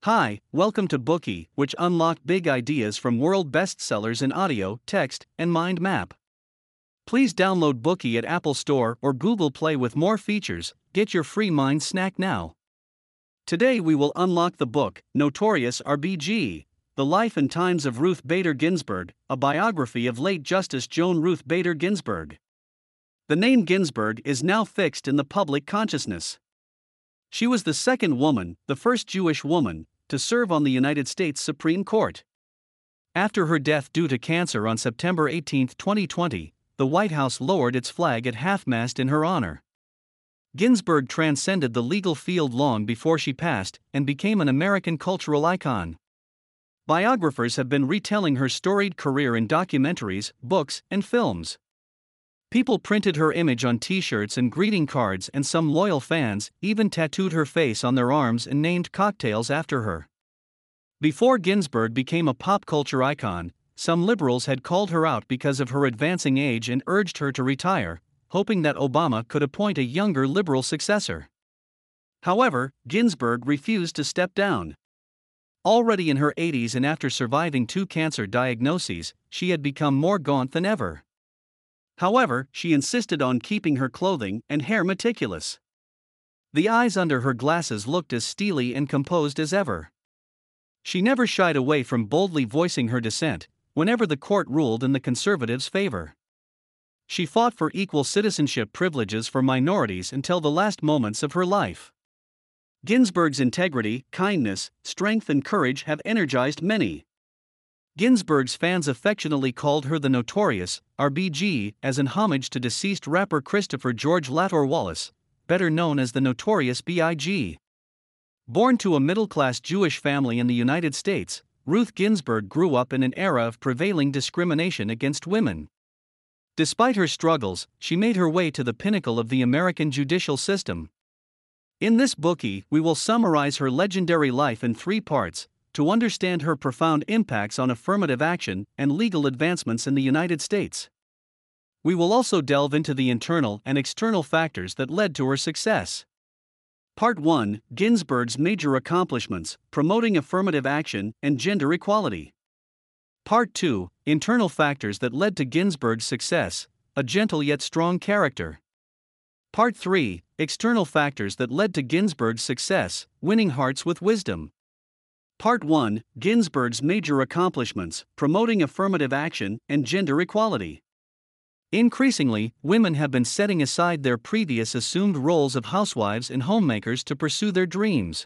Hi, welcome to Bookie, which unlock big ideas from world bestsellers in audio, text, and mind map. Please download Bookie at Apple Store or Google Play with more features. Get your free mind snack now. Today we will unlock the book, Notorious R.B.G., The Life and Times of Ruth Bader Ginsburg, a biography of late Justice Joan Ruth Bader Ginsburg. The name Ginsburg is now fixed in the public consciousness. She was the second woman, the first Jewish woman, to serve on the United States Supreme Court. After her death due to cancer on September 18, 2020, the White House lowered its flag at half-mast in her honor. Ginsburg transcended the legal field long before she passed and became an American cultural icon. Biographers have been retelling her storied career in documentaries, books, and films. People printed her image on t-shirts and greeting cards, and some loyal fans even tattooed her face on their arms and named cocktails after her. Before Ginsburg became a pop culture icon, some liberals had called her out because of her advancing age and urged her to retire, hoping that Obama could appoint a younger liberal successor. However, Ginsburg refused to step down. Already in her 80s and after surviving 2 cancer diagnoses, she had become more gaunt than ever. However, she insisted on keeping her clothing and hair meticulous. The eyes under her glasses looked as steely and composed as ever. She never shied away from boldly voicing her dissent, whenever the court ruled in the conservatives' favor. She fought for equal citizenship privileges for minorities until the last moments of her life. Ginsburg's integrity, kindness, strength, and courage have energized many. Ginsburg's fans affectionately called her the Notorious R.B.G. as an homage to deceased rapper Christopher George Latore Wallace, better known as the Notorious B.I.G. Born to a middle-class Jewish family in the United States, Ruth Ginsburg grew up in an era of prevailing discrimination against women. Despite her struggles, she made her way to the pinnacle of the American judicial system. In this Bookie, we will summarize her legendary life in 3 parts, to understand her profound impacts on affirmative action and legal advancements in the United States. We will also delve into the internal and external factors that led to her success. Part 1: Ginsburg's major accomplishments, promoting affirmative action and gender equality. Part 2: Internal factors that led to Ginsburg's success, a gentle yet strong character. Part 3: External factors that led to Ginsburg's success, winning hearts with wisdom. Part 1: Ginsburg's major accomplishments, promoting affirmative action and gender equality. Increasingly, women have been setting aside their previous assumed roles of housewives and homemakers to pursue their dreams.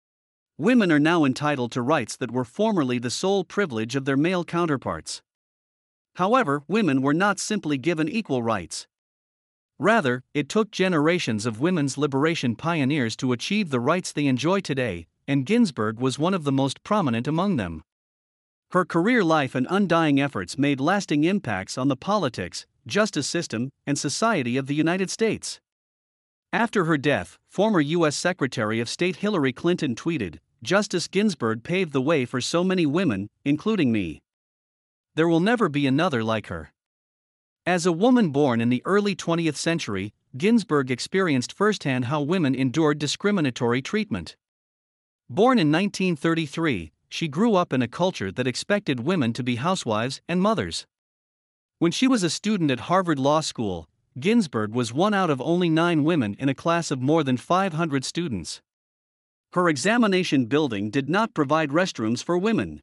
Women are now entitled to rights that were formerly the sole privilege of their male counterparts. However, women were not simply given equal rights. Rather, it took generations of women's liberation pioneers to achieve the rights they enjoy today, and Ginsburg was one of the most prominent among them. Her career life and undying efforts made lasting impacts on the politics, justice system, and society of the United States. After her death, former U.S. Secretary of State Hillary Clinton tweeted, "Justice Ginsburg paved the way for so many women, including me. There will never be another like her." As a woman born in the early 20th century, Ginsburg experienced firsthand how women endured discriminatory treatment. Born in 1933, she grew up in a culture that expected women to be housewives and mothers. When she was a student at Harvard Law School, Ginsburg was one out of only 9 women in a class of more than 500 students. Her examination building did not provide restrooms for women.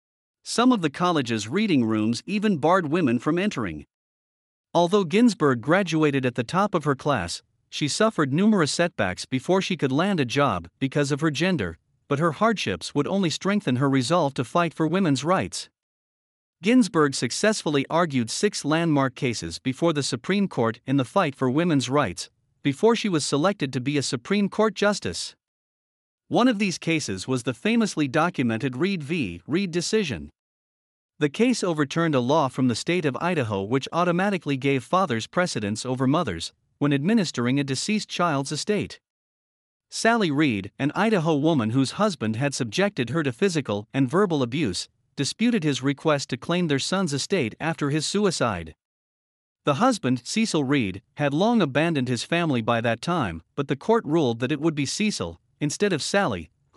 Some of the college's reading rooms even barred women from entering. Although Ginsburg graduated at the top of her class, she suffered numerous setbacks before she could land a job because of her gender, but her hardships would only strengthen her resolve to fight for women's rights. Ginsburg successfully argued 6 landmark cases before the Supreme Court in the fight for women's rights, before she was selected to be a Supreme Court justice. One of these cases was the famously documented Reed v. Reed decision. The case overturned a law from the state of Idaho which automatically gave fathers precedence over mothers when administering a deceased child's estate. Sally Reed, an Idaho woman whose husband had subjected her to physical and verbal abuse, disputed his request to claim their son's estate after his suicide. The husband, Cecil Reed, had long abandoned his family by that time, but the court ruled that it would be Cecil, instead of Sally,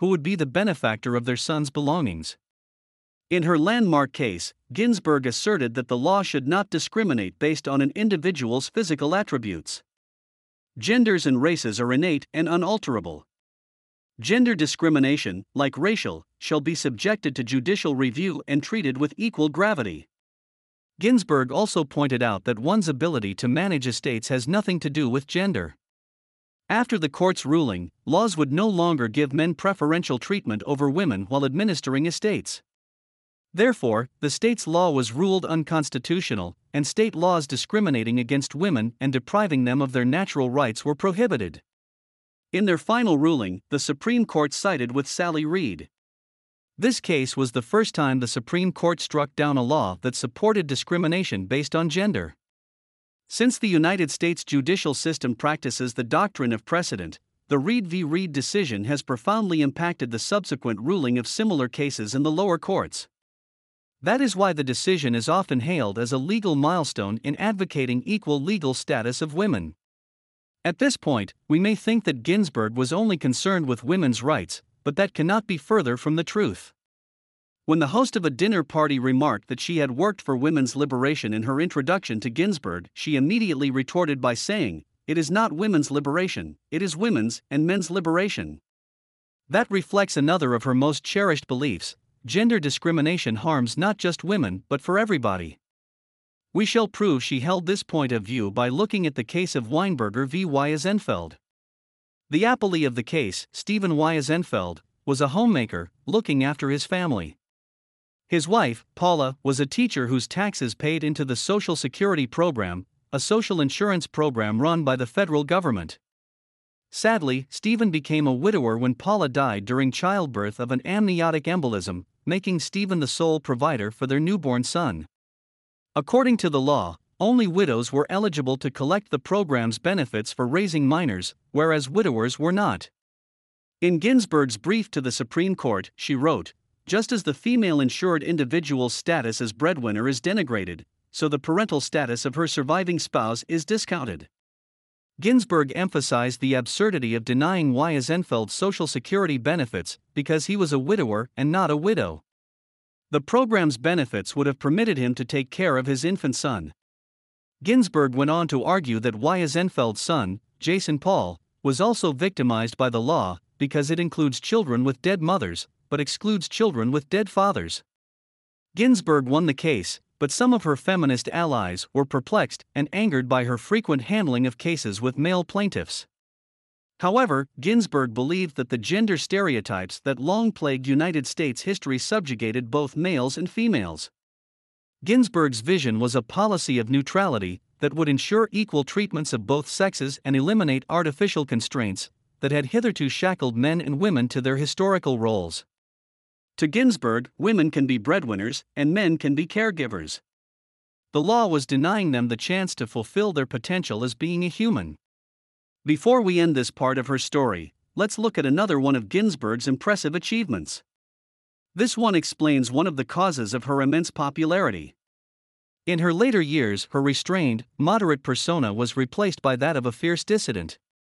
who would be the benefactor of their son's belongings. In her landmark case, Ginsburg asserted that the law should not discriminate based on an individual's physical attributes. Genders and races are innate and unalterable. Gender discrimination, like racial, shall be subjected to judicial review and treated with equal gravity. Ginsburg also pointed out that one's ability to manage estates has nothing to do with gender. After the court's ruling, laws would no longer give men preferential treatment over women while administering estates. Therefore, the state's law was ruled unconstitutional, and state laws discriminating against women and depriving them of their natural rights were prohibited. In their final ruling, the Supreme Court sided with Sally Reed. This case was the first time the Supreme Court struck down a law that supported discrimination based on gender. Since the United States judicial system practices the doctrine of precedent, the Reed v. Reed decision has profoundly impacted the subsequent ruling of similar cases in the lower courts. That is why the decision is often hailed as a legal milestone in advocating equal legal status of women. At this point, we may think that Ginsburg was only concerned with women's rights, but that cannot be further from the truth. When the host of a dinner party remarked that she had worked for women's liberation in her introduction to Ginsburg, she immediately retorted by saying, "It is not women's liberation, it is women's and men's liberation." That reflects another of her most cherished beliefs: gender discrimination harms not just women but for everybody. We shall prove she held this point of view by looking at the case of Weinberger v. Weyersenfeld. The appellee of the case, Stephen Weyersenfeld, was a homemaker, looking after his family. His wife, Paula, was a teacher whose taxes paid into the Social Security program, a social insurance program run by the federal government. Sadly, Stephen became a widower when Paula died during childbirth of an amniotic embolism, making Stephen the sole provider for their newborn son. According to the law, only widows were eligible to collect the program's benefits for raising minors, whereas widowers were not. In Ginsburg's brief to the Supreme Court, she wrote, "Just as the female insured individual's status as breadwinner is denigrated, so the parental status of her surviving spouse is discounted." Ginsburg emphasized the absurdity of denying Weyersenfeld Social Security benefits because he was a widower and not a widow. The program's benefits would have permitted him to take care of his infant son. Ginsburg went on to argue that Weyersenfeld's son, Jason Paul, was also victimized by the law because it includes children with dead mothers, but excludes children with dead fathers. Ginsburg won the case, but some of her feminist allies were perplexed and angered by her frequent handling of cases with male plaintiffs. However, Ginsburg believed that the gender stereotypes that long plagued United States history subjugated both males and females. Ginsburg's vision was a policy of neutrality that would ensure equal treatments of both sexes and eliminate artificial constraints that had hitherto shackled men and women to their historical roles. To Ginsburg, women can be breadwinners and men can be caregivers. The law was denying them the chance to fulfill their potential as being a human. Before we end this part of her story, let's look at another one of Ginsburg's impressive achievements. This one explains one of the causes of her immense popularity. In her later years, her restrained, moderate persona was replaced by that of a fierce dissident.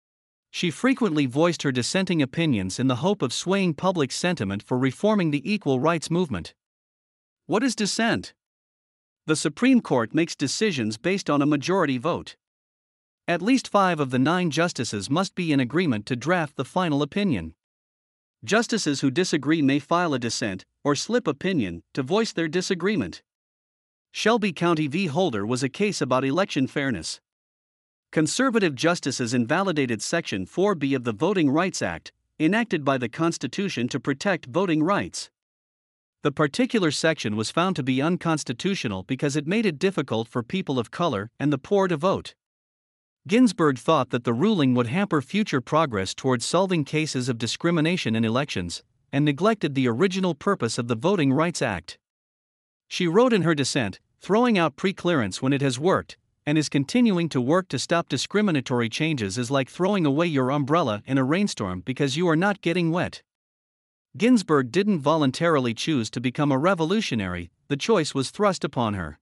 She frequently voiced her dissenting opinions in the hope of swaying public sentiment for reforming the equal rights movement. What is dissent? The Supreme Court makes decisions based on a majority vote. At least 5 of the 9 justices must be in agreement to draft the final opinion. Justices who disagree may file a dissent, or slip opinion, to voice their disagreement. Shelby County v. Holder was a case about election fairness. Conservative justices invalidated Section 4B of the Voting Rights Act, enacted by the Constitution to protect voting rights. The particular section was found to be unconstitutional because it made it difficult for people of color and the poor to vote. Ginsburg thought that the ruling would hamper future progress towards solving cases of discrimination in elections, and neglected the original purpose of the Voting Rights Act. She wrote in her dissent, "Throwing out preclearance when it has worked, and is continuing to work to stop discriminatory changes is like throwing away your umbrella in a rainstorm because you are not getting wet." Ginsburg didn't voluntarily choose to become a revolutionary, the choice was thrust upon her.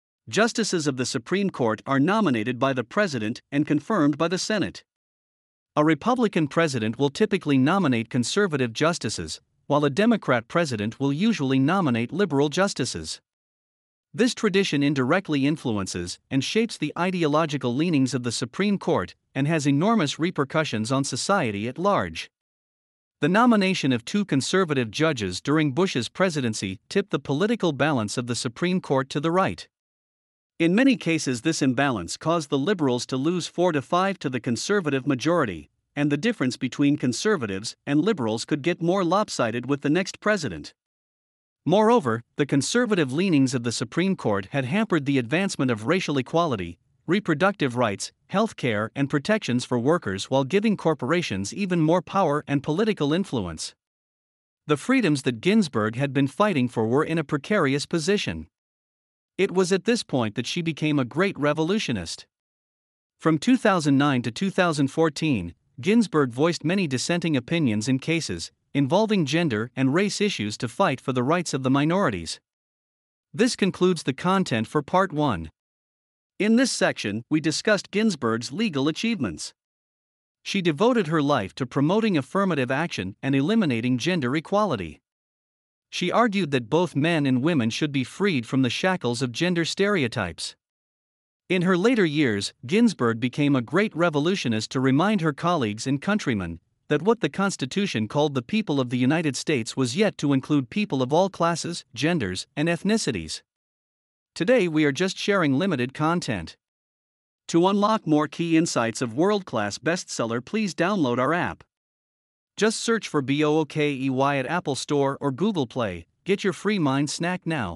Justices of the Supreme Court are nominated by the President and confirmed by the Senate. A Republican president will typically nominate conservative justices, while a Democrat president will usually nominate liberal justices. This tradition indirectly influences and shapes the ideological leanings of the Supreme Court and has enormous repercussions on society at large. The nomination of two conservative judges during Bush's presidency tipped the political balance of the Supreme Court to the right. In many cases, this imbalance caused the liberals to lose 4-5 to the conservative majority, and the difference between conservatives and liberals could get more lopsided with the next president. Moreover, the conservative leanings of the Supreme Court had hampered the advancement of racial equality, reproductive rights, health care, and protections for workers while giving corporations even more power and political influence. The freedoms that Ginsburg had been fighting for were in a precarious position. It was at this point that she became a great revolutionist. From 2009 to 2014, Ginsburg voiced many dissenting opinions in cases involving gender and race issues to fight for the rights of the minorities. This concludes the content for Part 1. In this section, we discussed Ginsburg's legal achievements. She devoted her life to promoting affirmative action and eliminating gender equality. She argued that both men and women should be freed from the shackles of gender stereotypes. In her later years, Ginsburg became a great revolutionist to remind her colleagues and countrymen that what the Constitution called the people of the United States was yet to include people of all classes, genders, and ethnicities. Today we are just sharing limited content. To unlock more key insights of world-class bestseller, please download our app. Just search for BOOKEY at Apple Store or Google Play. Get your free mind snack now.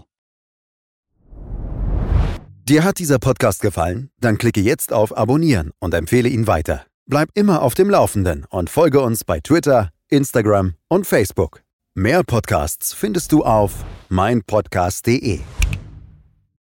Dir hat dieser Podcast gefallen? Dann klicke jetzt auf Abonnieren und empfehle ihn weiter. Bleib immer auf dem Laufenden und folge uns bei Twitter, Instagram und Facebook. Mehr Podcasts findest du auf meinpodcast.de.